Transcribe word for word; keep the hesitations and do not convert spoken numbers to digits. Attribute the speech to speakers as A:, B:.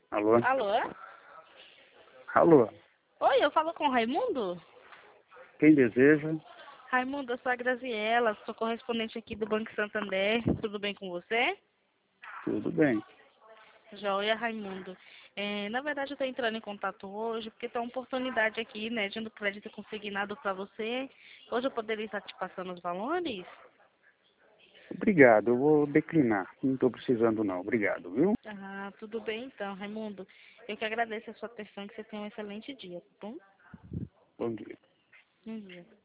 A: Alô?
B: Alô?
A: Alô?
B: Oi, eu falo com o Raimundo?
A: Quem deseja?
B: Raimundo, eu sou a Graziela, sou correspondente aqui do Banco Santander. Tudo bem com você?
A: Tudo bem.
B: Joia, Raimundo. É, na verdade, eu estou entrando em contato hoje porque tem uma oportunidade aqui, né, de um crédito consignado para você. Hoje eu poderia estar te passando os valores?
A: Obrigado, eu vou declinar. Não estou precisando não. Obrigado, viu?
B: Ah, tudo bem então, Raimundo. Eu que agradeço a sua atenção e que você tenha um excelente dia, tá bom?
A: Bom dia.
B: Bom dia.